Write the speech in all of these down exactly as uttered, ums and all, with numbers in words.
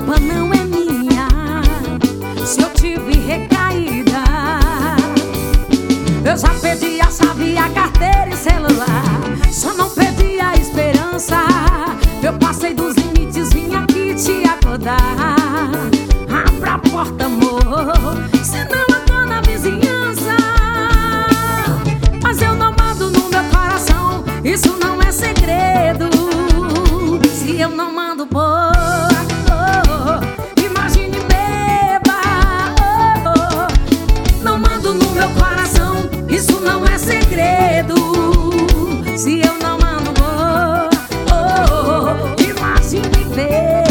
culpa não é minha se eu tive recaída. Eu já pedi a chave, a carteira e celular, só não pedi a esperança. Eu passei dos limites, vim aqui te acordar. Abra a porta, amor, senão eu tô na vizinhança. Mas eu não mando no meu coração, isso não é segredo. Se eu não mando, pô, oh, oh, imagine beba, oh, oh. Não mando no meu coração, isso não é segredo. Se eu não mando, oh, oh, oh, imagine beba.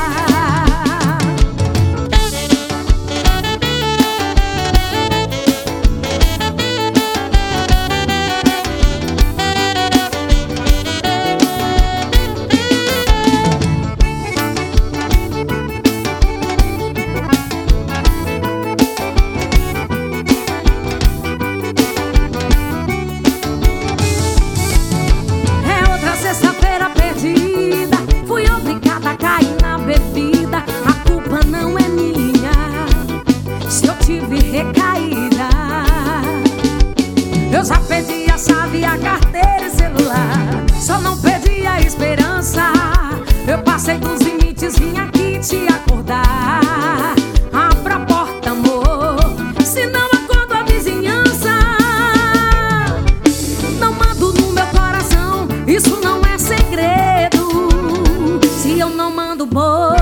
Recaída. Eu já pedi a chave, a carteira e celular, só não pedi a esperança. Eu passei dos limites, vim aqui te acordar. Abra a porta, amor, senão acordo a vizinhança. Não mando no meu coração, isso não é segredo. Se eu não mando, boa,